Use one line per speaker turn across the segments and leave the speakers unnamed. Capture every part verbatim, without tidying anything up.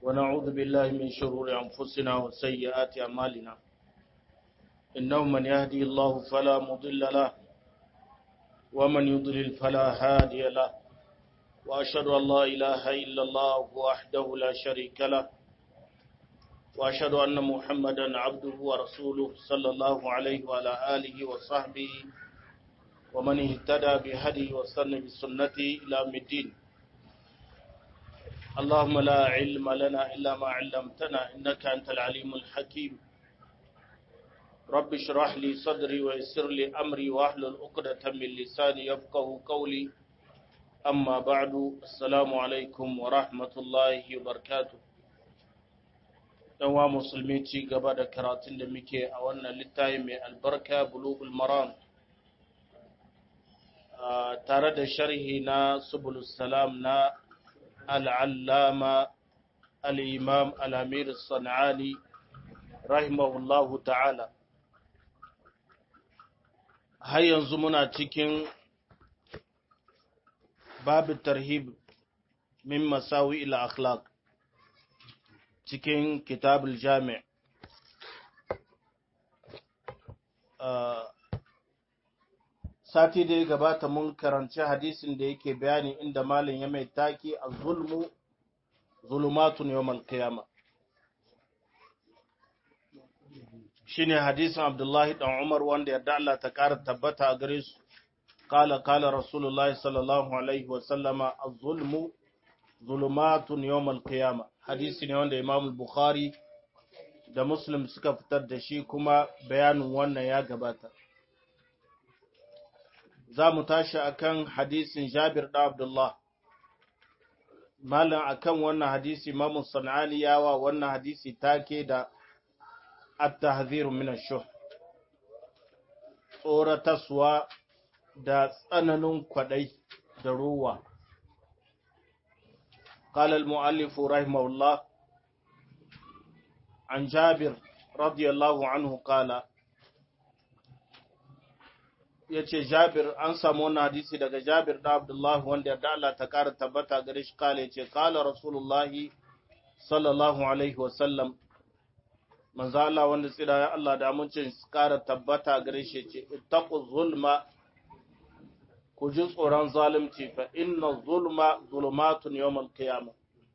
ونعوذ بالله من شرور أنفسنا وسيئات أعمالنا إنه من يهدي الله فلا مضل له ومن يضلل فلا هادي له وأشهد أن لا إله إلا الله وحده لا شريك له وأشهد أن محمدا عبده ورسوله صلى الله عليه وعلى آله وصحبه ومن اهتدى بهديه واستنى بسنته إلى يوم الدين. اللهم لا علم لنا إلا ما علمتنا إنك أنت العليم الحكيم. رب اشرح لي صدري ويسر لي أمري واحلل عقدة من لساني يفقهوا قولي. أما بعد السلام عليكم ورحمة الله وبركاته. Yawa musulmi ci gaba da karatun da muke a wannan littafi mai albarka Bulughul Maram tare da sharhi na Subulus Salam na Al-Allama Al-Imam Al-Amir As-San'ani rahimahullahu ta'ala. Har yanzu muna cikin babu tarhib min masawi ila akhlaq cikin kitabul jami' sati da ya gabata mun karanci hadisin da yake bayani inda malin ya mai taki a zulmu zulumatun yawmal qiyama shine hadisin Abdullahi dan Umar wanda yarda Allah ta kara tabbata a gare su qala qala rasulullahi sallallahu alaihi wa sallama az-zulmu zulumatun yawmal qiyama hadisi ne wanda Imam Bukhari da Muslim suka fitar da shi kuma bayanin wannan ya gabata. Za mu tashi akan hadisin Jabir da Abdullah. Malam akan wannan hadisi Imam San'ani yawa wannan hadisi take da at-tahziru min ash-shuh. Tsorataswa da tsananin kwadai da ruwa. قال المؤلف رحمه الله عن جابر رضي الله عنه قال yace Jabir an samu wannan hadisi daga Jabir da Abdullah wanda da Allah ta kara tabbata gare shi kale yace kala Rasulullah sallallahu alaihi wasallam manzo Allah wanda tsira ya Allah da mun ce kara tabbata gare shi yace ittaqu zulma ku ji tsoron zalunci fa inna zulma zulumatun yawmal qiyamah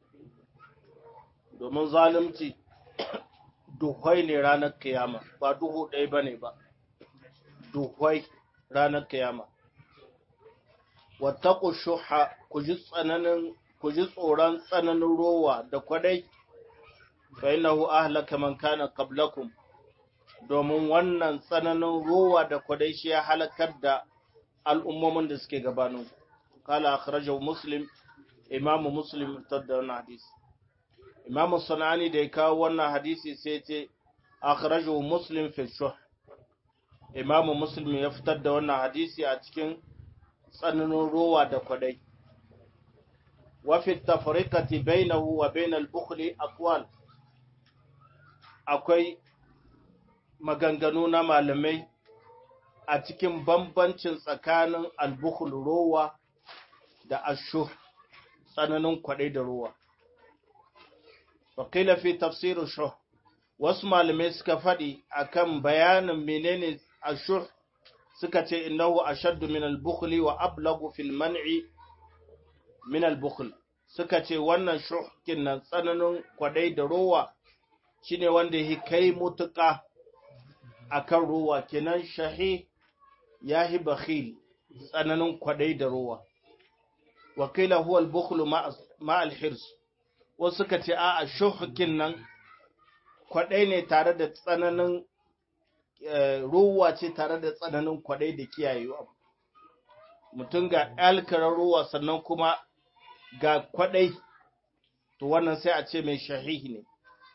domin zalunci duhwai ne ranar kiyama ba duhu ɗaya bane ba duhwai ranar kiyama wattaqu shuha ku ji tsananin ku ji tsoron tsananin rowa da kwadai fa innahu ahlaka man kana qablakum domin wannan tsananin rowa da kwadai shi ya halakar da al'ummomin da suke gabanin kala akhrajahu muslim imamu muslim tadda wannan hadisi imamu sanani da ya kawo wannan hadisi sai ce akhrajahu muslim fi shuh imamu muslim ya fitar da wannan hadisi a cikin tsananin rowa da kwadai wa fi tafriqati bainahu wa bain al-bukhli aqwal akwai maganganu na malamai a cikin bambancin tsakanin albukhul rowa da ashuh tsananin kwaɗai da rowa. Wakila fi tafsirin shuh, wasu malamai suka faɗi akan bayanin menene ashuh suka ce innahu ashaddu min albukhli wa ablagu fil man'i min albukhl suka ce wannan shuh kinnan tsananin kwaɗai da rowa shine wanda ya kai mutuƙa akan rowa kenan shahi ya hi bakhil tsananin kwadai da rowa wakila huwa al-bukhlu ma al-hirs wasu suka ce a shuhkin nan kwadai ne tare da tsananin rowa ce tare da tsananin kwadai da kiyayewa mutum ga alkarar rowa sannan kuma ga kwadai to wannan sai a ce mai shahihi ne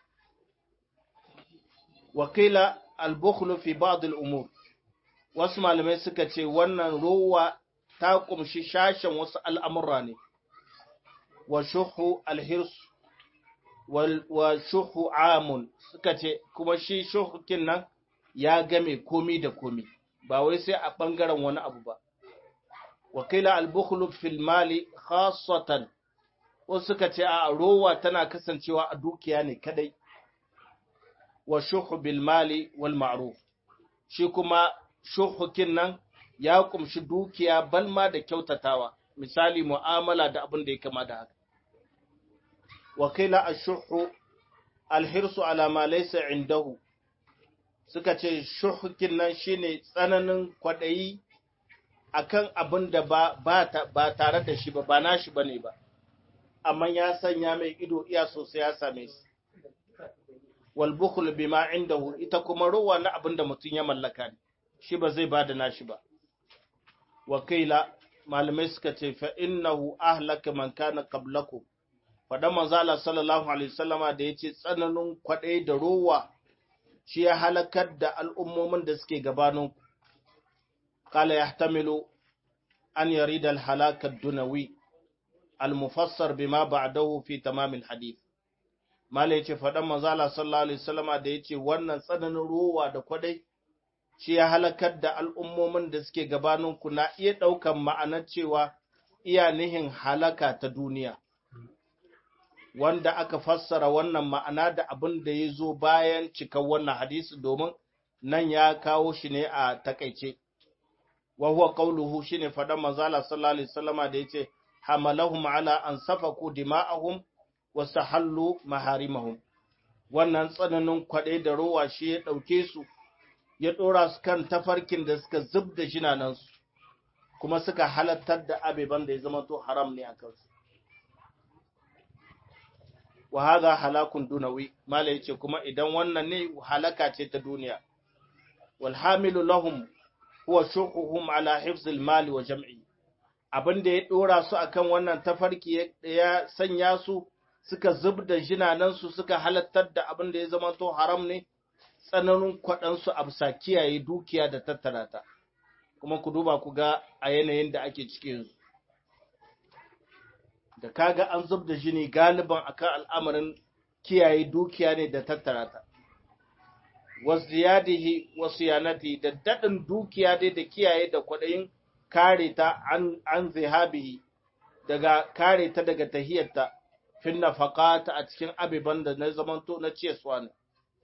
wakila al-bukhlu fi ba'd al-umur wasu malamai suka ce wannan rowa ta kumshi shashen wasu al'amurra ne, wa shuhu alhirs wa shuhu amun suka ce kuma shi shuhukin nan ya game komi da komi, ba wai sai a ɓangaren wani abu ba. Wakila albukhlu fil mali khasatan wasu suka ce a rowa tana kasancewa a dukiya ne kadai, wa shuhu bil mali wal ma'ruf, shi kuma shuhukin nan ya kumshi dukiya balma da kyautatawa, misali mu'amala da abin da ya kama da haka. Wakila ashuhu alhirsu ala ma laysa indahu, suka ce shuhukin nan shine tsananin kwadayi akan abin da ba ba tare da shi ba ba nashi bane ba, amma ya sanya mai ido iya sosai ya same shi. Wal bukhl bima indahu, ita kuma ruwa na abin da mutum ya mallaka ne, shi ba zai bada nashi ba. Wakila malamai suka ce fa innahu ahlaka man kana qablakum, fadan manzo Allah sallallahu alaihi wasallama da yace tsananin kwadai da ruwa shi ya halakar da al'ummomin da suke gabanin ku. Qala yahtamilu an yarida al-halak ad-dunawi al-mufassar bima ba'dahu fi tamam al-hadith. Malai yace fadan manzo Allah sallallahu alaihi wasallama da yace wannan tsananin ruwa da kwadai shi ya halakar da al'ummomin da suke gabaninku na iya ɗaukan ma'anar cewa iya nihin halaka ta duniya, wanda aka fassara wannan ma'ana da abin da ya zo bayan cikan wannan hadisi domin nan ya kawo shi ne a takaice. Wahuwa ƙauluhu shi ne faɗan manzala sallallahu Alaihi wasallama da ya ce, hamalahum ala an safaku dima'ahum wasu hallu maharimahum. Wannan tsananin kwaɗe da rowa shi ya ɗauke su, ya ɗora su kan tafarkin da suka zub da jinanansu, kuma suka halattar da abeban da ya zama to haram ne a kansu. Wa haza halakun dunawi, mala yace kuma idan wannan ne halaka ce ta duniya. Wal hamilu lahum huwa shuhuhum ala hifzil mali wa jam'i. Abin da ya ɗora su akan wannan tafarki ya sanya su suka zub da jinanansu suka halattar da abin da ya zama to haram ne, tsananin kwaɗansu a bisa kiyaye dukiya da tattara ta, kuma ku duba ku ga a yanayin da ake ciki yanzu. Da kaga an zub da jini galiban akan al'amarin kiyaye dukiya ne da tattara ta. Wasiyadihi wasiyanati, da daɗin dukiya dai da kiyaye da kwaɗayin kare ta an, an zihabihi, daga kare ta daga tahiyarta, fin nafaqata a cikin abiban da na zamanto na ciyaswa ne.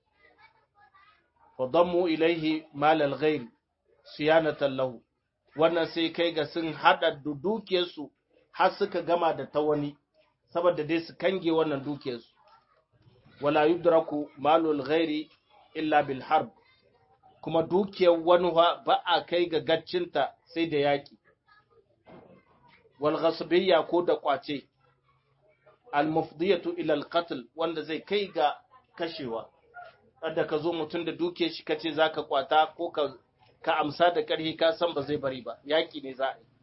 fadammu ilaihi malal ghairi siyanatan lahu, wannan sai kai ga sun hada dukiyarsu har suka gama da ta wani saboda dai su kange wannan dukiyarsu. Wala yudraku malul ghairi illa bil harb, kuma dukiyar wani ba a kai ga gaccinta sai da yaki. Wal ghasbiyya, ko da kwace, al mufdiyatu ila al qatl, wanda zai kai ga kashewa. Kada ka zo mutum da duke shi kace zaka kwata ko ka ka amsa da ƙarfi, ka san ba zai bari ba, yaki ne za a yi.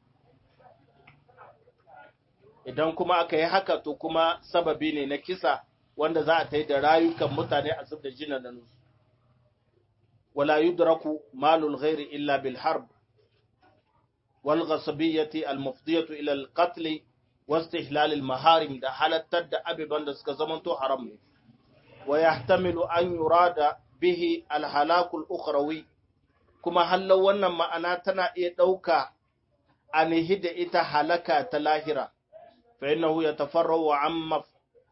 Idan kuma aka yi haka to kuma sababi ne na kisa wanda za a tai da rayukan mutane a zub da jinanan su. Wala yudraku malul ghairi illa bil harb wal ghasbiyyati al mufdiyatu ila al qatl wa istihlal al maharim, da halattar da abiban da suka zamanto haram ne. ويحتمل أن يراد به الهلاك الأخروي، كما هل wannan ma'ana tana iya ɗauka an hida ita halaka ta lahira, fa innahu yatafarrawu amma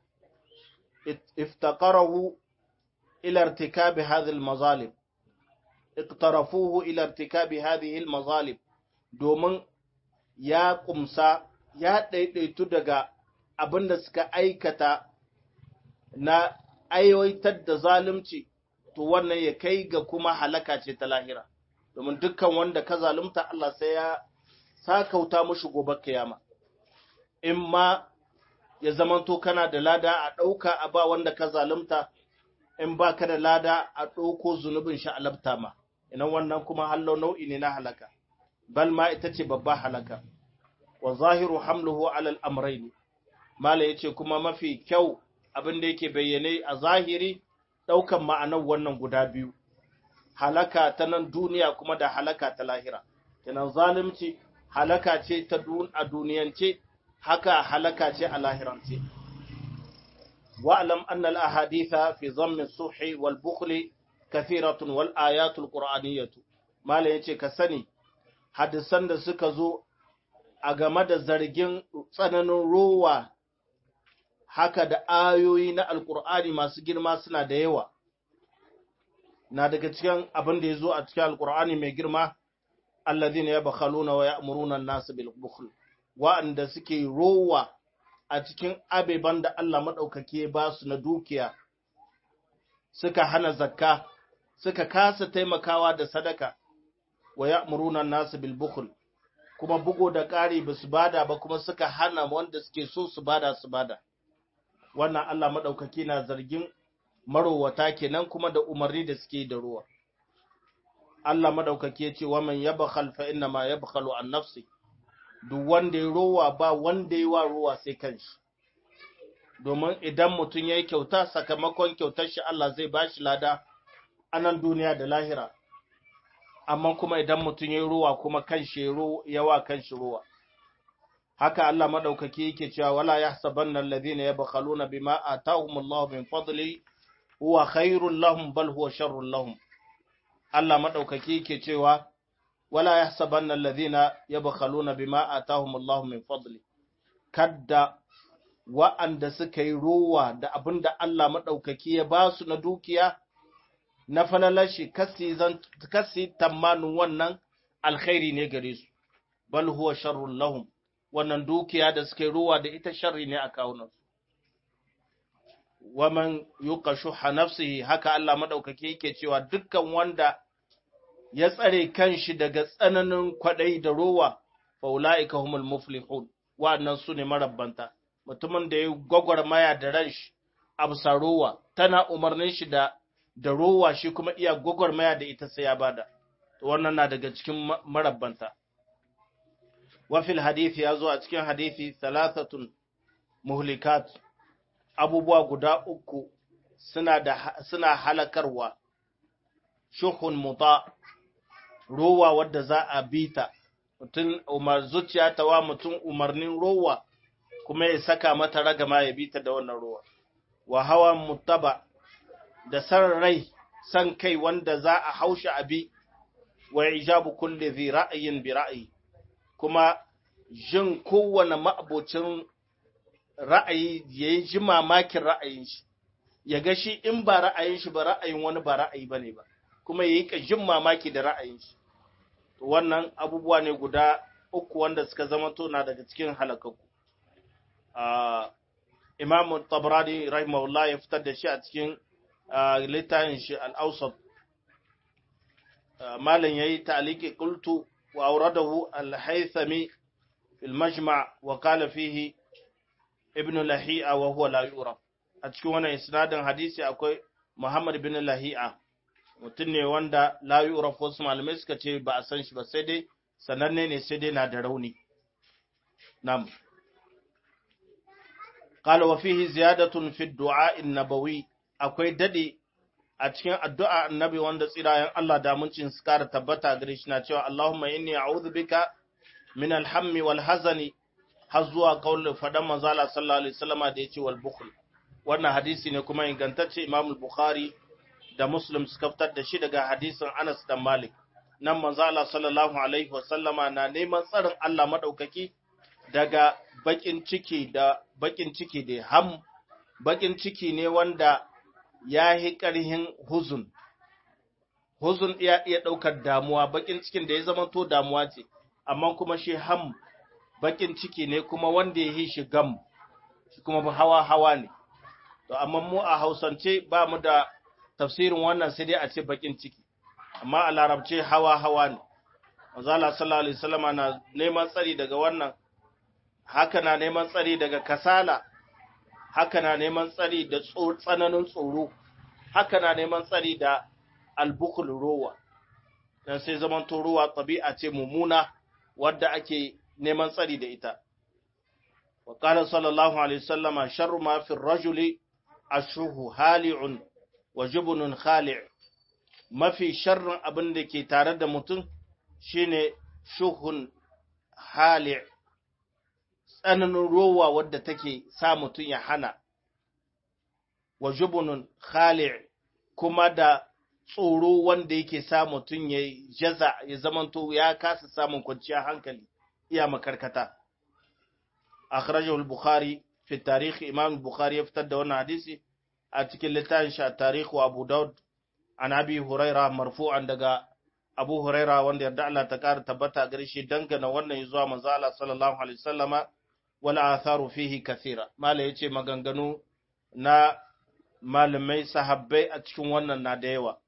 iftaqarahu ila irtikabi hadhihi al-mazalim iqtarafuhu ila irtikabi hadhihi al-mazalim, domin ya kumsa ya daidaitu daga abinda suka aikata na aiwatar da zalunci, to wannan ya kai ga kuma halaka ce ta lahira, domin dukkan wanda ka zalunta Allah sai ya sakauta mushi gobe kiyama. In ma ya zamanto kana da lada a ɗauka a ba wanda ka zalunta, in ba ka da lada a ɗauko zunubin shi a labta ma, inan wannan kuma hallo nau'i ne na halaka, bal ma ita ce babba halaka. Wa zahiru hamluhu alal amrayn, mala yace kuma mafi kyau abin da yake bayyane a zahiri ɗaukan ma'anar wannan guda biyu, halaka ta nan duniya kuma da halaka ta lahira. Kenan zalunci halaka ce ta a duniyance, haka halaka ce a lahirance. Wa'alam annal ahaditha fi zammi suhi wal bukhli kathiratun wal ayatul qur'aniyatu, mala yace ka sani hadisan da suka zo a game da zargin tsananin rowa haka da ayoyi na alkur'ani masu girma suna da yawa. Na daga cikin abin da ya zo a cikin alkur'ani mai girma, allazina yabkhaluna wa ya'muruna an-nas bil bukhl, wa'anda suke rowa a cikin abeban da Allah madaukake ya ba su na dukiya, suka hana zakka, suka kasa taimakawa da sadaka, wa ya'muruna an-nas bil bukhl, kuma bugo da ƙari ba su bada ba, kuma suka hana wanda suke so su bada su bada. Wannan Allah madaukake na zargin marowata kenan, kuma da umarni da suke da ruwa. Allah madaukake ya ce wa man yabkhal fa inna ma yabkhalu an nafsi, duk wanda ya rowa ba wanda ya wa rowa sai kanshi. Domin idan mutum yayi kyauta, sakamakon kyautar shi Allah zai bashi lada a nan duniya da lahira. Amma kuma idan mutum yayi rowa kuma kanshi ya wa kanshi rowa. Haka Allah madaukake yake cewa wala yahsabanna alladhina yabkhaluna bima atahumullahu min fadli huwa khairul lahum bal huwa sharrul lahum. Allah madaukaki yake cewa wala yahsabanna alladhina yabkhaluna bima atahumullahu min fadli, kadda wa'anda suka yi ruwa da abinda Allah madaukaki ya ba su na dukiya na falalashi, kasi zan kasi tamanin wannan alkhairi ne gare su, bal huwa sharrul lahum, wannan dukiya da suka yi ruwa da ita sharri ne a kawunan. Waman yuqa shuha nafsihi, haka Allah madaukake yake cewa dukkan wanda ya tsare kanshi daga tsananin kwadai da rowa, fa ulaika humul muflihun, wannan sune marabbanta. Mutumin da ya gwagwarmaya da ranshi absa rowa, tana umarnin shi da da rowa, shi kuma iya gwagwarmaya da ita sai ya bada, to wannan na daga cikin marabbanta. Wa fil hadisi, ya zo a cikin hadisi, thalathatun muhlikat, abubuwa guda uku suna da suna halakarwa. Shuhun muta, rowa wadda za a bita, mutum umar zuciya ta wa mutum umarnin rowa kuma ya saka mata ragama ya bita da wannan rowa. Wa hawa mutaba, da san rai, san kai wanda za a haushi abi. Wa ijabu kulli dhi ra'yin bi ra'yi, kuma jin kowane ma'abocin ra'ayi ya yi ji mamakin ra'ayin shi, ya ga shi in ba ra'ayin shi ba ra'ayin wani ba ra'ayi ba ne ba, kuma ya yi ka jin mamaki da ra'ayin shi. Wannan abubuwa ne guda uku wanda suka zama tona daga cikin halakakku. Imam Tabrani rahimahullah ya fitar da shi a cikin littafin shi al-Awsat. Malam yayi ta'liqi qultu wa awradahu al-Haythami fil Majma' wa qala fihi ibn Lahi'a wa huwa la yu'raf. A cikin wannan isnadin hadisi akwai Muhammad ibn Lahi'a, mutum ne wanda la yu'raf, wasu malamai suka ce ba a san shi ba, sai dai sananne ne, sai dai na da rauni. Nam. Qala wa fihi ziyadatun fi du'a an-nabawi, akwai dadi a cikin addu'a annabi wanda tsirayen Allah da muncin su kara tabbata gare shi, na cewa Allahumma inni a'udhu bika min al-hammi wal hazani, har zuwa kaulin fadan manzala sallallahu alaihi wasallama da yace wal bukhl. Wannan hadisi ne kuma ingantacce, Imam al-Bukhari da Muslim suka fitar da shi daga hadisin Anas dan Malik. Nan manzala sallallahu alaihi wasallama na neman tsarin Allah madaukaki daga bakin ciki da bakin ciki da ham. Bakin ciki ne wanda ya yi ƙarhin huzun. Huzun iya iya ɗaukar damuwa, bakin cikin da ya zama to damuwa ce, amma kuma shi ham bakin ciki ne kuma wanda ya yi shi gam, shi kuma hawa hawa ne. To amma mu a Hausance ba mu da tafsirin wannan, sai dai a ce bakin ciki, amma a Larabce hawa hawa ne. Manzala sallallahu alaihi wasallam na neman tsari daga wannan, haka na neman tsari daga kasala, haka na neman tsari da tsananin tsoro, haka na neman tsari da albukul rowa. Dan sai zaman to rowa tabi'a ce mummuna wadda ake neman tsari da ita. Wa qala sallallahu alaihi wasallama sharru ma fi ar-rajuli ashuhu hali'un wa jubnun khali'. Mafi sharrin abin da ke tare da mutum shine shuhun hali', tsananin rowa wadda take sa mutum ya hana, wa jubnun khali', kuma da tsoro wanda yake sa mutum ya jaza, ya zamanto ya kasa samun kwanciyar hankali, iya makarkata. Akhrajahu al-Bukhari fi tarikh Imam Bukhari ya fitar da wannan hadisi a cikin littafin shi Tarikh wa Abu Dawud an Abi Huraira marfu'an daga Abu Huraira wanda yarda Allah ta ƙara tabbata gare shi dangana wannan zuwa manzo Allah sallallahu alaihi wasallama wal atharu fihi kathira mala yace maganganu na malamai sahabbai a cikin wannan na da yawa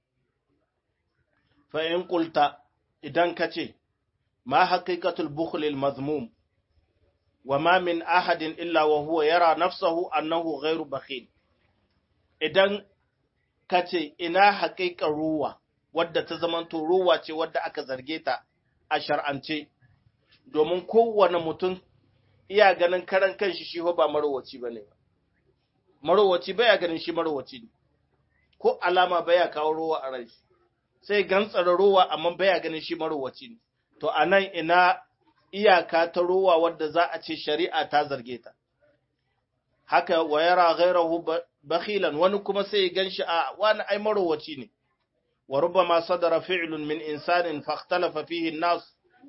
fa in qulta idan kace ma haqiqatul bukhl al mazmum wa ma min ahadin illa wa huwa yara nafsahu annahu ghairu bakhil idan kace ina haƙiƙar ruwa wadda ta zamanto ruwa ce wadda aka zarge ta a shar'ance domin kowane mutum iya ganin karan kanshi shi ba marowaci bane marowaci baya ganin shi marowaci ne ko alama baya kawo ruwa a rai sai gantsara ruwa amma baya ganin shi marowaci ne to anan ina iyaka ta ruwa wadda za a ce shari'a ta zarge ta haka wa yara ghairahu bakhilan wani kuma sai ya ganshi a wani ai marowaci ne wa rubbama sadara fi'lun min insanin fakhtalafa fihi an-nas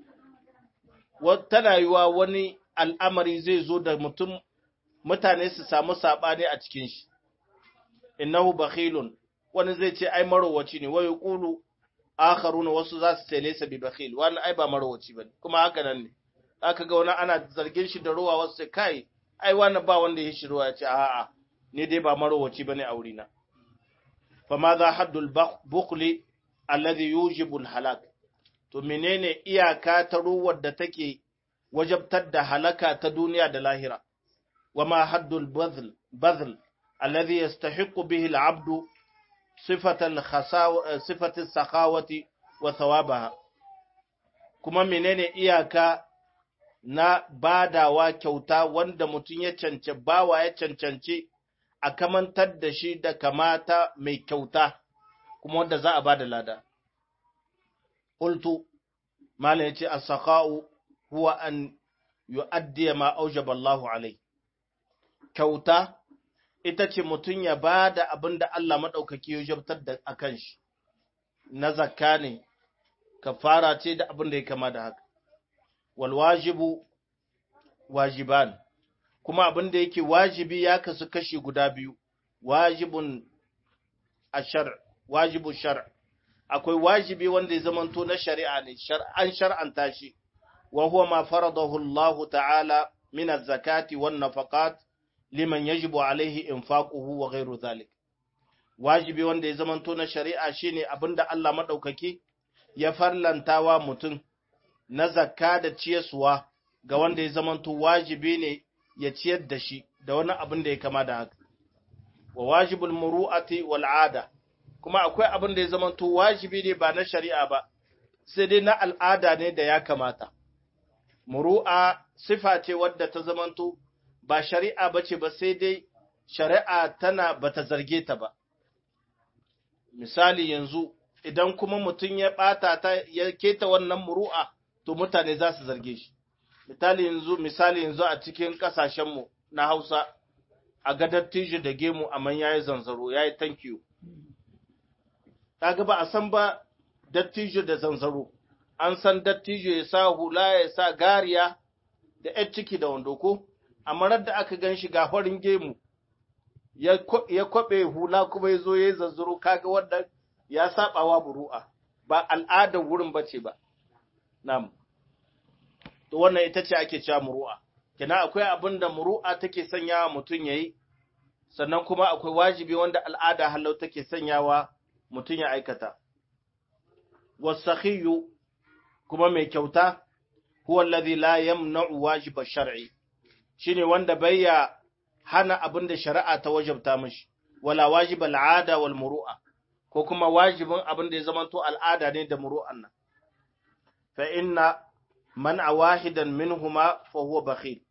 wa tanayuwa wani al'amari zai zo da mutum mutane su samu sabani a cikin shi innahu bakhilun wani zai ce ai marowaci ne wai yaqulu akharuna wasu za su ce laysa bi bakhil wani ai ba marowaci bane kuma haka nan ne aka ga wani ana zargin shi da ruwa wasu sai kai ai wani ba wanda ya shi ruwa ya ce a'a ni dai ba marowaci bane a wurina fa ma za haddul bukhli alladhi yujibu al-halak to menene iyaka ta ruwar da take wajabtar da halaka ta duniya da lahira wa ma haddul badhl badhl alladhi yastahiqu bihi al-'abdu sifatan khasawa sifatan sakhawati wa thawabaha kuma menene iyaka na badawa kyauta wanda mutum ya cance bawa ya cancance a kamantar da shi da kamata mai kyauta kuma wanda za a bada lada qultu malan yace as-sakha'u huwa an yu'addi ma awjaba Allahu alayhi kyauta ita ce mutum ya bada abinda Allah madaukaki ya jabtar da akan shi na zakka ne kafara ce da abinda ya kama da haka wal wajibu wajiban kuma abinda yake wajibi ya kasu kashi guda biyu wajibun ashar wajibu shar akwai wajibi wanda ya zamanto na shari'a ne an shar'anta shi wa huwa ma faradahu Allah ta'ala min az-zakati wan nafaqat liman yajibu alayhi infaquhu wa ghayru dhalik wajibi wanda ya zamanto na shari'a shine abinda Allah madaukaki ya farlantawa mutum na zakka da ciyarwa ga wanda ya zamanto wajibi ne ya ciyar da shi da wani abin da ya kama da haka wa wajibul muru'ati wal 'ada kuma akwai abin da ya zamanto wajibi ne ba na shari'a ba sai dai na al'ada ne da ya kamata muru'a sifa ce wadda ta zamanto ba shari'a bace ba sai dai shari'a tana bata zarge ta ba misali yanzu idan kuma mutum ya bata ta ya keta wannan muru'a to mutane za su zarge shi misali yanzu misali yanzu a cikin kasashen mu na Hausa a ga dattijo da gemu amma yayi zanzaro yayi thank you kaga ba a san ba dattijo da zanzaro an san dattijo ya sa hula ya sa gariya da ƴar ciki da wando ko amma radda aka gan shi ga farin gemu ya kwabe hula kuma ya zo ya yi zanzaro kaga wanda ya sabawa buru'a ba al'adar wurin bace ba na'am to wannan ita ce ake cewa muru'a kina akwai abin da muru'a take sanyawa mutun yayi sannan kuma akwai wajibi wanda al'ada halau take sanyawa mutun ya aikata wasakhiyu kuma mai kyauta huwa alladhi la yamna'u wajiba shar'i shine wanda bayya hana abin da shari'a ta wajabta mishi wala wajiba al'ada wal muru'a ko kuma wajibin abin da ya zamanto al'ada ne da muru'an nan fa inna man'a wahidan minhuma fa huwa bakhil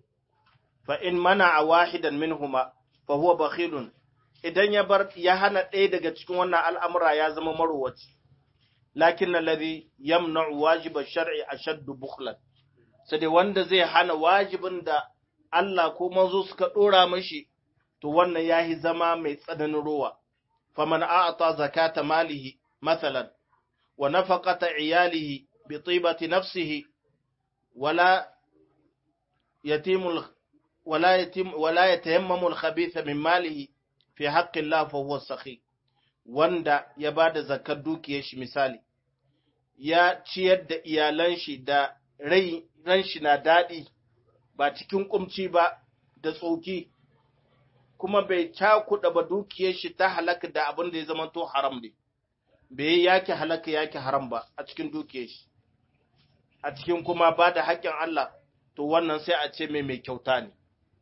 fa in man'a wahidan minhuma fa huwa bakhilun idan ya bar ya hana ɗaya daga cikin wannan al'amura ya zama maruwaci lakin alladhi yamna'u wajiba shar'i ashaddu bukhlan sai dai wanda zai hana wajibin da Allah ko manzo suka dora mashi to wannan yahi zama mai tsananin ruwa faman a'ata zakata malihi mathalan wa nafaqata iyalihi bi tibati nafsihi wala yatimul wala yatim wala yatayammamu al-khabitha min malihi fi haqqi Allah fa huwa sakhi, wanda ya bada zakar dukiyar shi misali ya ciyar da iyalan shi da rai ran shi na dadi ba cikin kumci ba da tsoki, kuma bai cakuɗa ba dukiyar shi ta halaka da abin da ya zama to haram ne, bai yake halaka yake haram ba a cikin dukiyar shi, a cikin kuma ba da haƙƙin Allah, to wannan sai a ce mai mai kyauta ne.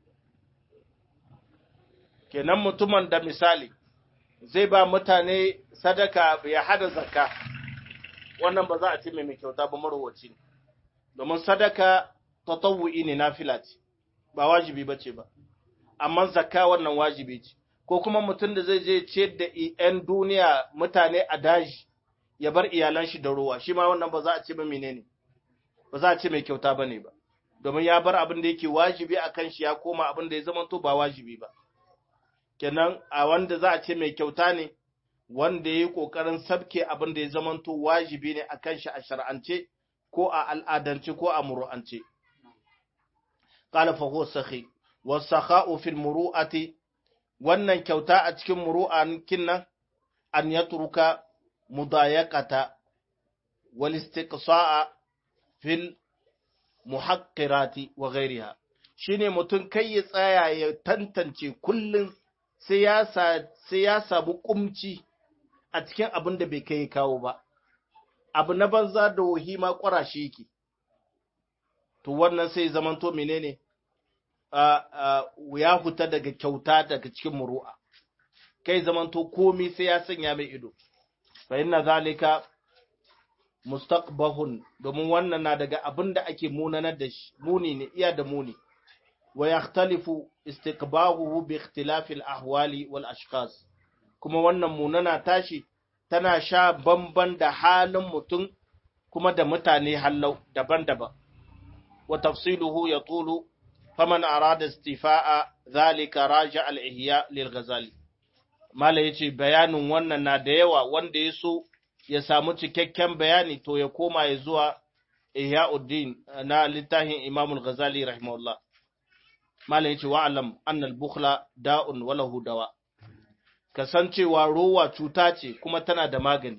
Kenan mutumin da misali zai ba mutane sadaka ya hada zakka, wannan ba za a ce mai mai kyauta ba, marowaci ne, domin sadaka tatawu'i ne, nafila ce, ba wajibi ba ce ba, amma zakka wannan wajibi ce. Ko kuma mutum da zai je ciyar da ‘yan duniya mutane a daji ya bar iyalan shi da ruwa, shi ma wannan ba za a ce ba menene, ba za a ce mai kyauta ba ne ba, domin ya bar abin da yake wajibi a kan shi ya koma abin da ya zama to ba wajibi ba. Kenan a wanda za a ce mai kyauta ne, wanda ya yi ƙoƙarin sabke abin da ya zama to wajibi ne a kan shi a shar'ance ko a al'adance ko a muru'ance. Qala fa huwa sakhi wa sakha'u fil muru'ati, wannan kyauta a cikin muru'an kinnan an yatruka mudayaqata wal istiqsa'a fil muhaqqirati wa ghayriha, shine mutum kai ya tsaya ya tantance kullun sai ya sai ya samu kumci a cikin abin da bai kai kawo ba, abu na banza da wahima ƙwarashi yake, to wannan sai zamanto menene ya huta daga kyauta daga cikin muru'a, kai zamanto komi sai ya sanya mai ido, fa inna zalika mustaqbahun, domin wannan na daga abin da ake munanar da shi, muni ne, iya da muni, wa yakhtalifu istiqbahuhu bi ikhtilafi al-ahwali wal ashkhas, kuma wannan munana tashi tana sha bamban da halin mutum kuma da mutane hallau daban-daban. Wa tafsiluhu yatulu, faman arada istifa'a zalika raja al-ihya lil Ghazali. Mala yace bayanin wannan na da yawa, wanda ya so ya samu cikakken bayani to ya koma ya zuwa Ihya'uddin na littafin Imam al-Ghazali rahimahullah. Mala yace wa'alam anna al-bukhla da'un wa lahu dawa, kasancewa rowa cuta ce kuma tana da magani.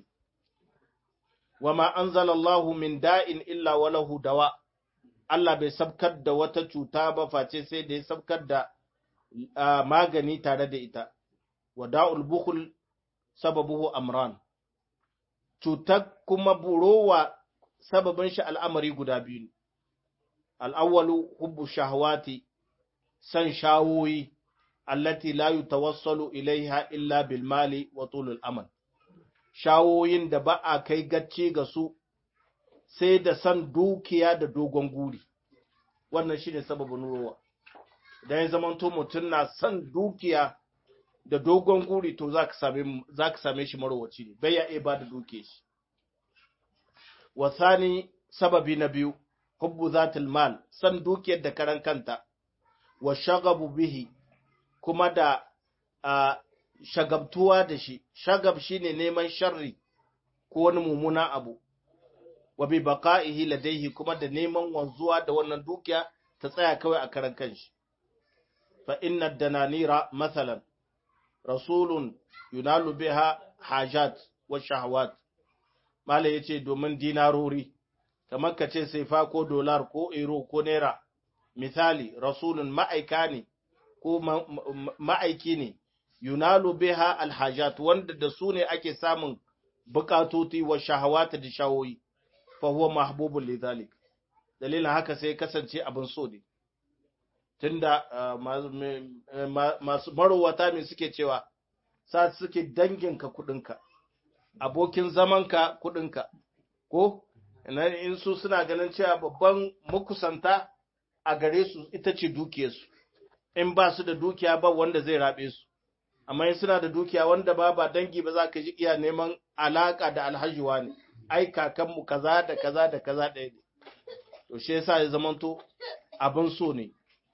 Wa ma anzalallahu min da'in illa wa lahu dawa, Allah bai sabkar da wata cuta ba face sai da ya sabkar da uh, magani tare da ita. Wa da'ul bukhl sababuhu amran, cutar kuma burowa sababin shi al'amari guda biyu. Al'awwalu hubbu shahawati, san shawoyi, allati la yutawassalu ilaiha illa bil mali wa tulul amal, shawoyin da ba a kai gacce ga su sai da san dukiya da dogon guri. Wannan shine sababin ruwa. Idan ya zamanto mutum na san dukiya da dogon guri, to zaka same zaka same shi marowaci ne, bai ya iya ba da duke shi. Wa thani, sababi na biyu, hubbu zatil mal, san dukiyar da karan kanta, wa shagabu bihi, kuma da uh, shagabtuwa da shi. Shagab shine neman sharri ko wani mummuna abu, wa bi baqa'ihi ladaihi, kuma da neman wanzuwa da wannan dukiya ta tsaya kawai a karan kanshi. Fa inna dananira mathalan rasulun yunalu biha hajat wa shahawat. Mala yace domin dinarori, kamar ka ce saifa ko dolar ko euro ko naira, misali rasulun ma'aika ne ko ma'aiki ne, yunalu biha alhajat, wanda da su ne ake samun bukatoti wa shahawata da shawoyi, fa huwa mahbubun lidhalik, dalilin haka sai kasance abin so ne. Tunda masu marowata mai suke cewa sa suke danginka kudinka, abokin zamanka kudinka, ko in su suna ganin cewa babban makusanta a gare su ita ce dukiyarsu, in ba su da dukiya ba wanda zai rabe su, amma in suna da dukiya wanda ba ba dangi ba za ka ji iya neman alaka da alhajiwa ne, ai kakanmu kaza da kaza da kaza ɗaya ne, to shi yasa ya zamanto abin so ne.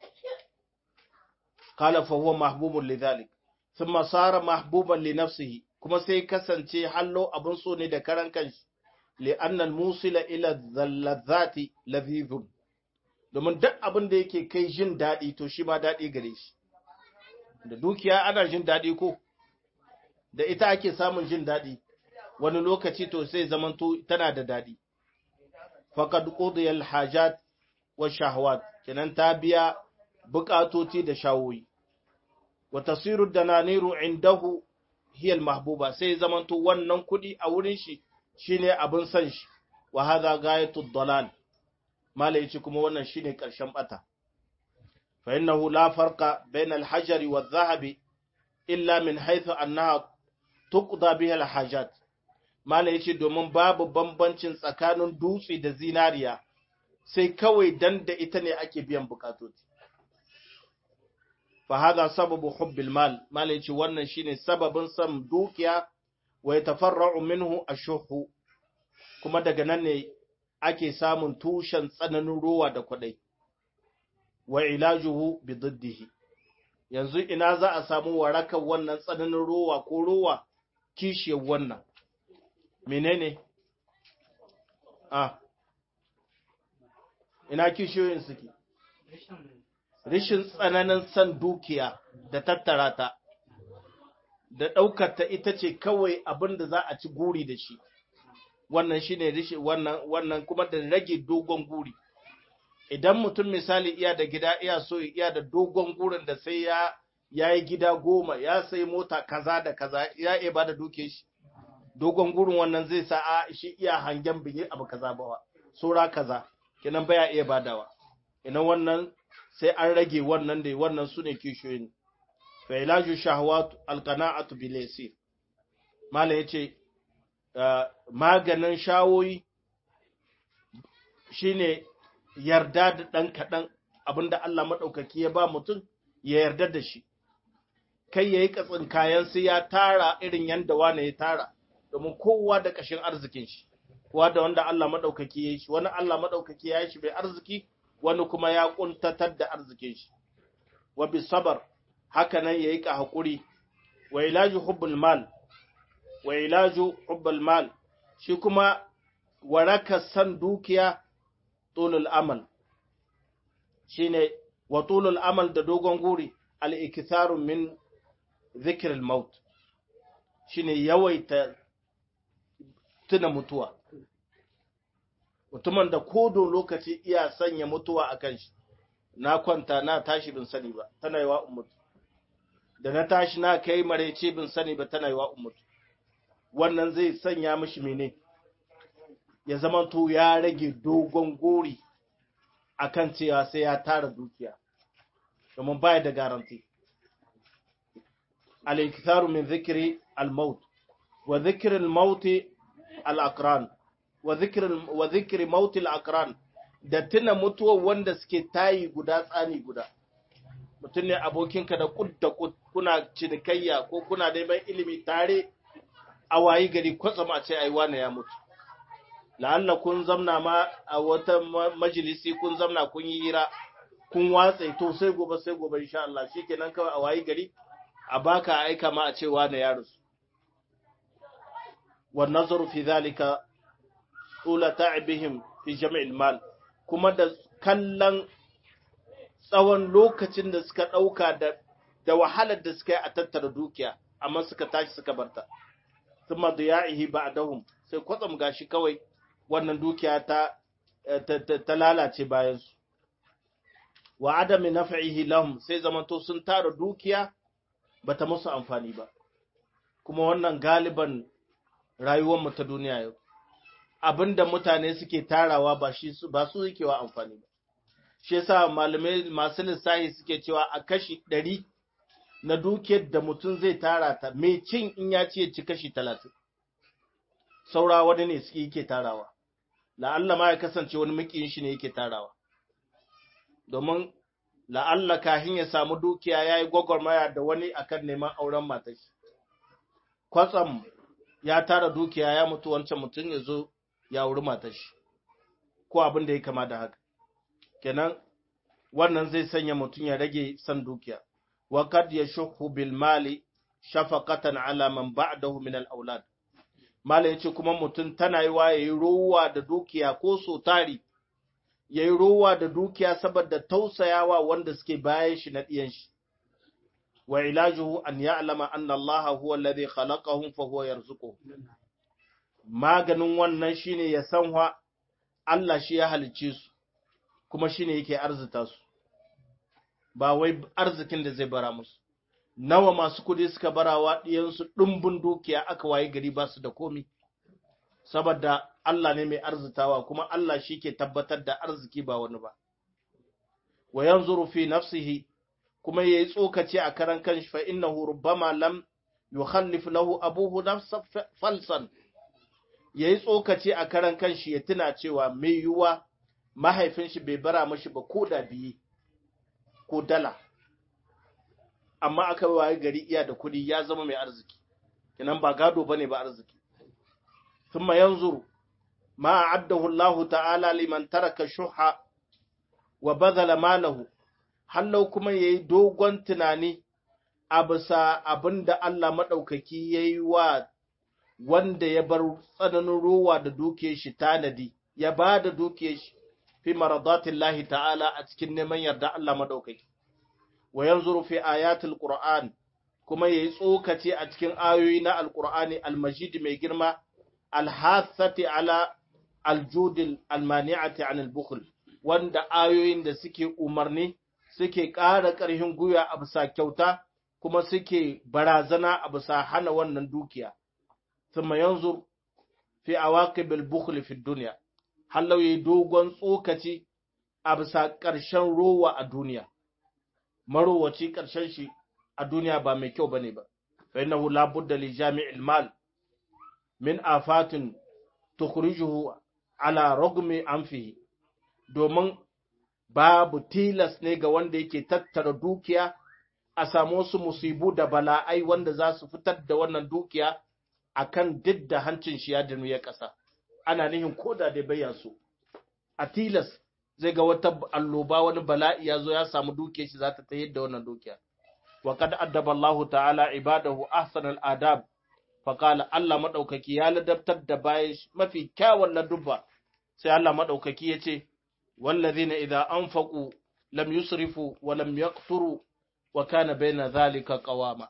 Qala fa huwa mahbubun lidhalik, thumma sara mahbuban li nafsihi, kuma sai kasance hallo abin so ne da karan kanshi, li anna al-musila ila dhallati ladhidhun, domin duk abin da yake kai jin daɗi to shi ma daɗi gare shi. Da dukiya ana jin daɗi ko, da ita ake samun jin daɗi, wani lokaci to sai zamanto tana da daɗi. Faƙad ƙudiyar hajat wa shahawat, kenan ta biya buƙatoci da shawoyi. Wa tasiru da naniru indahu hiyal mahbuba, sai zamanto wannan kuɗi a wurin shi shine abin san shi, wa hadha gayatud dalal. Mala yace kuma wannan shine ƙarshen bata. Fa innahu la farqa bayna al-hajari wadh-dhahabi illa min haythu annaha tuqda biha al-hajat. Mala yace domin babu bambancin tsakanin dutse da zinariya, sai kawai dan da ita ne ake biyan bukatoci. Fa hadha sababu hubbil mal. Mala yace wannan shine sababin san dukiya, wa yatafarra'u minhu ash-shuhu, kuma daga nan ne ake samun tushen tsananin ruwa da kwadai. Wa ilajuhu bi diddihi, yanzu ina za a samu warakar wannan tsananin ruwa ko ruwa kishiyar wannan menene ah ina kishiyoyin suke? Rishin tsananin san dukiya da tattara ta da ɗaukar ta ita ce kawai abin da za a ci guri da shi, wannan shine rishin wannan wannan kuma da rage dogon guri. Idan mutum misali iya da gida iya so iya da dogon gurin da sai ya yayi gida goma, ya sai mota kaza da kaza, ya iya bada duke shi. Dogon gurin wannan zai sa a shi iya hangen biye abu kaza bawa, sura kaza, kenan baya iya badawa. Ina wannan sai an rage wannan da wannan sune kishiyoyin. Fa ilaju shahawat alqana'atu bil yasir. Mala yace maganin shawoyi shine yarda da ɗan kaɗan, abinda Allah maɗaukaki ya ba mutum ya yarda da shi, kai ya yi katsin kayan sai ya tara irin yadda wane ya tara, domin kowa da ƙashin arzikin shi, kowa da wanda Allah maɗaukaki ya yi shi, wani Allah maɗaukaki ya yi shi bai arziki, wani kuma ya ƙuntatar da arzikin shi. Wa bi sabar, haka nan ya yi ka haƙuri, wa ilaju hubbul mal, wa ilaju hubbul mal, shi kuma waraka san dukiya tulul amal, shine wa tulul amal da dogon guri, al-iktharu min zikr al-maut, shine yawaita tuna mutuwa. Mutumin da kodon lokaci iya sanya mutuwa akan shi, na kwanta na tashi bin sani ba, tana yi wa ummatu, da na tashi na kai marece bin sani ba, tana yi wa ummatu. Wannan zai sanya mishi mene, ya zamanto ya rage dogon gori akan cewa sai ya tara dukiya, domin baya da garanti. Al-iktharu min zikri al-maut wa zikri al-maut al-aqran wa zikri wa zikri maut al-aqran, da tuna mutuwa wanda suke tayi guda tsani guda. Mutum ne abokinka da kud da kud, kuna cinikayya ko kuna neman ilimi tare, a wayi gari kwatsam a ce ai wane ya mutu. La'alla kun zamna ma a wata majalisi, kun zamna kun yi hira, kun watsa, to sai gobe sai gobe insha Allah, shikenan kawai a wayi gari a baka aika ma a ce wane ya rusu. Wa nazaru fi zalika tula ta'ibihim fi jami'il mal, kuma da kallon tsawon lokacin da suka dauka da da wahalar da suka yi a tattara dukiya, amma suka tashi suka barta. Thumma diya'ihi ba'dahum, sai kwatsam gashi kawai wannan dukiya ta ta lalace bayan su. Wa adami naf'ihi lahum, sai zamanto sun tara dukiya bata musu amfani ba. Kuma wannan galiban rayuwar mu ta duniya yau, abinda mutane suke tarawa ba shi ba su yake wa amfani ba. Shi yasa malamai masu lissafi suke cewa a kashi ɗari na dukiyar da mutum zai tara ta, mai cin in ya ce ci kashi talatin, saura wani ne suke yake tarawa. La'alla ma ya kasance wani makiyin shi ne yake tarawa, domin la'alla kahin ya samu dukiya ya yi gwagwarmaya da wani akan neman auren matar shi. Kwatsam ya tara dukiya ya mutu, wancan mutum ya zo ya wuri matar shi, ko abin da ya kama da haka. Kenan wannan zai sanya mutum ya rage san dukiya. Wa kad yashukhu bil mali shafaqatan ala man ba'dahu min al aulad. Mala yace kuma mutum tana yi wa yayi ruwa da dukiya ko so tari yayi rowa da dukiya saboda tausayawa wanda suke bayan shi na diyan shi wa ilajuhu an ya'lama anna Allah huwa alladhi khalaqahum fa huwa yarzuquhum maganin wannan shine ya san wa Allah shi ya halicce su kuma shine yake arzuta su ba wai arzikin da zai bara musu nawa masu kudi suka barawa diyan su dimbin dukiya aka waye gari ba su da komi saboda Allah ne mai arzutawa kuma Allah shi ke tabbatar da arziki ba wani ba wa yanzuru fi nafsihi kuma yayi tsokace a karan kanshi fa innahu rubbama lam yukhallif lahu abuhu nafsa falsan yayi tsokace a karan kanshi ya tuna cewa mai yuwa mahaifin shi bai bara mashi ba ko da biye ko dala amma aka waye gari iya da kudi ya zama mai arziki kinan ba gado bane ba arziki thumma yanzuru ma a'addahu Allah ta'ala liman taraka shuha wa badala malahu hallau kuma yayi dogon tunani a bisa abinda Allah madaukaki yayi wa wanda ya bar tsananin ruwa da duke shi tanadi ya bada duke shi fi maradatillahi ta'ala a cikin neman yarda Allah madaukaki wa yanzuru fi ayatil qur'an kuma yayi tsokace a cikin ayoyi na alqur'ani almajid mai girma alhassati ala aljudil almani'ati anil bukhl wanda ayoyin da suke umarni suke ƙara ƙarfin guya a bisa kyauta kuma suke barazana a bisa hana wannan dukiya thumma yanzur fi awaqibil bukhl fi dunya hallau yayi dogon tsokaci a bisa ƙarshen rowa a duniya marowaci ƙarshen shi a duniya ba mai kyau bane ba fa innahu la budda li jami'il mal min afatin tukhrijuhu ala ragmi anfihi domin babu tilas ne ga wanda yake tattara dukiya a samu su musibu da bala'ai wanda za su fitar da wannan dukiya akan didda hancin shi ya dinu ya ƙasa ana nihin koda da bayan su a tilas zai ga wata alloba wani bala'i ya zo ya samu dukiyar shi za ta tayar da wannan dukiya wa qad addaba Allah ta'ala ibadahu ahsanal adab faƙala Allah maɗaukaki ya ladabtar da bayan mafi kyawun ladubba sai Allah maɗaukaki ya ce wallazi na idan an faƙu lam yusrifu wa lam yaqturu wa kana baina zalika qawama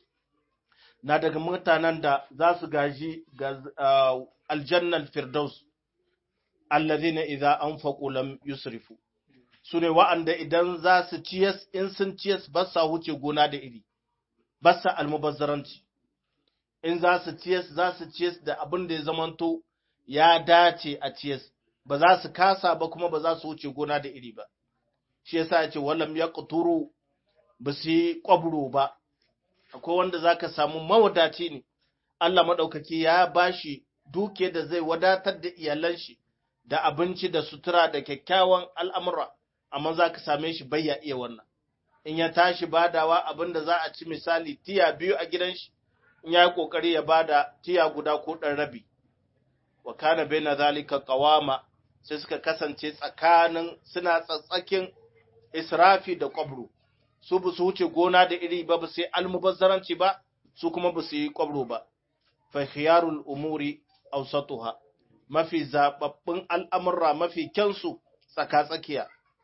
na daga mutanen da za su gaji ga aljannal firdaus allazina idan an faƙu lam yusrifu su ne wa'anda idan za su ciyas in sun ciyas ba sa huce gona da iri ba sa almubazzaranci in za su ciyas za su ciyas da abin da ya zamanto ya dace a ciyas ba za su kasa ba kuma ba za su wuce gona da iri ba shi yasa ya ce wallam ya quturu ba su yi kwabro ba akwai wanda zaka samu mawadaci ne Allah madaukaki ya bashi duke da zai wadatar da iyalan shi da abinci da sutura da kyakkyawan al'amura amma zaka same shi bai ya iya wannan in ya tashi badawa abin da za a ci misali tiya biyu a gidan shi in ya yi ƙoƙari ya bada tiya guda ko ɗan rabi, wa kana bai na zalika ƙawama sai suka kasance tsakanin suna tsatsakin israfi da ƙwabro, su ba su wuce gona da iri ba ba sai almubazzaranci ba, su kuma ba su yi ƙwabro ba. Fa khiyarul umuri awsatuha mafi zababbin al'amurra mafi kyansu tsaka-tsakiya.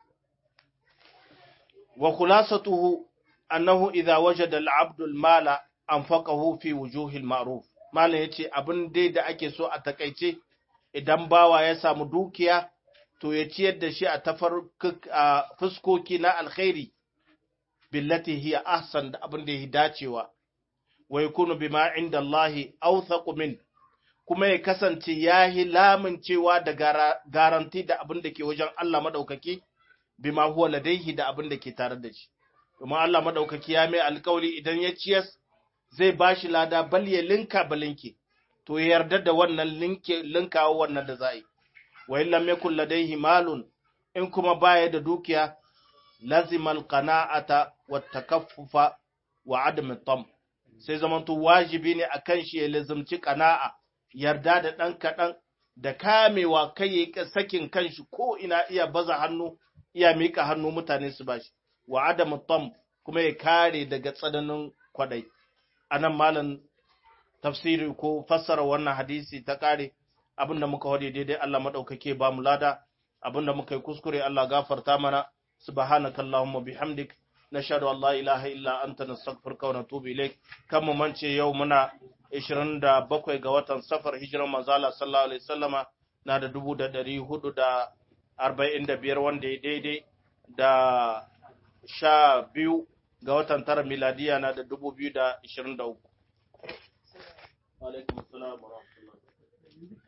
Wa khulasatuhu annahu idza wajada al-'abdu al-mala anfaqahu fi wujuhil ma'ruf malam yace abin dai da ake so a takaice idan bawa ya samu dukiya to ya ciyar da shi a tafarkuk a fuskoki na alkhairi billati hiya ahsan da abin da ya dacewa wa yakunu bima inda Allah awthaqu min kuma ya kasance yahi lamun cewa da garanti da abin da ke wajen Allah madaukaki bima huwa ladaihi da abin da ke tare da shi kuma Allah madaukaki ya mai alƙawari idan ya ciyas zai ba shi lada bal ya linka balinke to ya yarda da wannan linke linkawa wannan da za a yi wa illam yakul ladayhi malun in kuma baya da dukiya lazimal qana'ata wat takaffufa wa adam tam sai zamanto wajibi ne akan shi ya lazimci qana'a yarda da dan kadan da kamewa kai ya sakin kanshi ko ina iya baza hannu iya mika hannu mutane su bashi wa adam tam kuma ya kare daga tsananin kwadai anan malam tafsiri ko fassara wannan hadisi ta kare abinda muka wade daidai Allah madaukake ba mu lada abinda muka yi kuskure Allah gafarta mana subhanakallahumma bihamdik nashhadu an la ilaha illa anta nastaghfiruka wa natubu ilaik kan mu mance yau muna ishirin da bakwai ga watan safar hijiran manzo Allah sallallahu alaihi wasallama na da dubu da ɗari hudu da arba'in da biyar wanda ya daidai da sha biyu ga watan tara miladiya na da dubu biyu da ishirin da uku. Alaikum assalam wa rahmatullah.